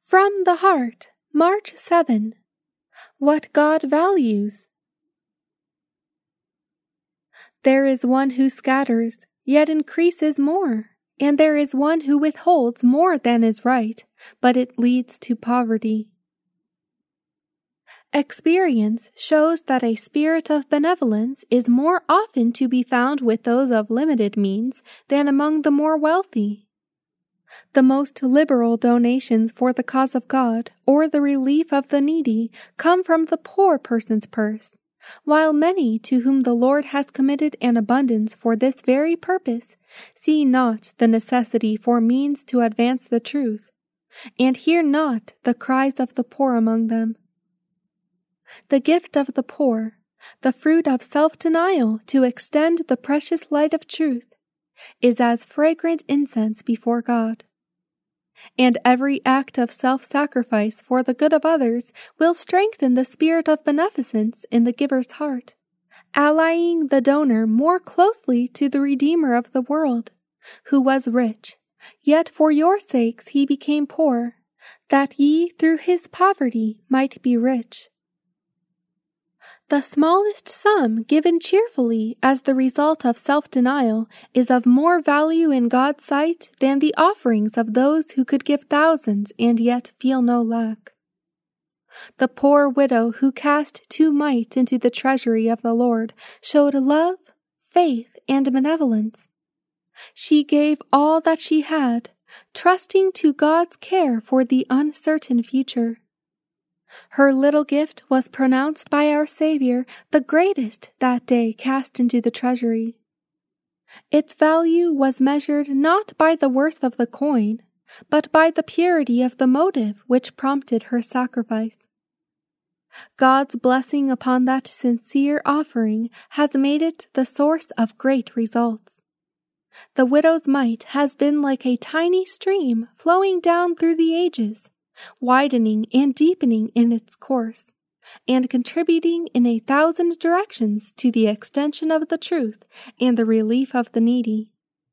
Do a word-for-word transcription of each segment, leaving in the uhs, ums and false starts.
From the Heart, March seventh. What God Values. There is one who scatters, yet increases more, and there is one who withholds more than is right, but it leads to poverty. Experience shows that a spirit of benevolence is more often to be found with those of limited means than among the more wealthy. The most liberal donations for the cause of God or the relief of the needy come from the poor person's purse, while many to whom the Lord has committed an abundance for this very purpose see not the necessity for means to advance the truth, and hear not the cries of the poor among them. The gift of the poor, the fruit of self-denial to extend the precious light of truth, is as fragrant incense before God. And every act of self-sacrifice for the good of others will strengthen the spirit of beneficence in the giver's heart, allying the donor more closely to the Redeemer of the world, who was rich, yet for your sakes he became poor, that ye through his poverty might be rich. The smallest sum given cheerfully as the result of self-denial is of more value in God's sight than the offerings of those who could give thousands and yet feel no lack. The poor widow who cast two mites into the treasury of the Lord showed love, faith, and benevolence. She gave all that she had, trusting to God's care for the uncertain future. Her little gift was pronounced by our Savior the greatest that day cast into the treasury. Its value was measured not by the worth of the coin, but by the purity of the motive which prompted her sacrifice. God's blessing upon that sincere offering has made it the source of great results. The widow's mite has been like a tiny stream flowing down through the ages, widening and deepening in its course, and contributing in a thousand directions to the extension of the truth and the relief of the needy.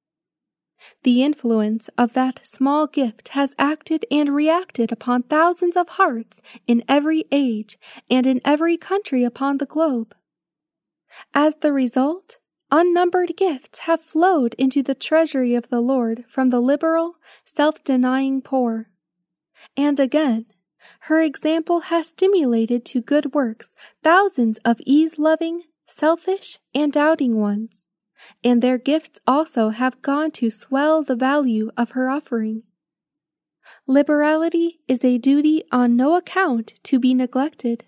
The influence of that small gift has acted and reacted upon thousands of hearts in every age and in every country upon the globe. As the result, unnumbered gifts have flowed into the treasury of the Lord from the liberal, self-denying poor. And again, her example has stimulated to good works thousands of ease-loving, selfish, and doubting ones, and their gifts also have gone to swell the value of her offering. Liberality is a duty on no account to be neglected.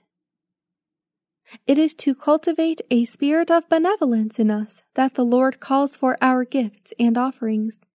It is to cultivate a spirit of benevolence in us that the Lord calls for our gifts and offerings.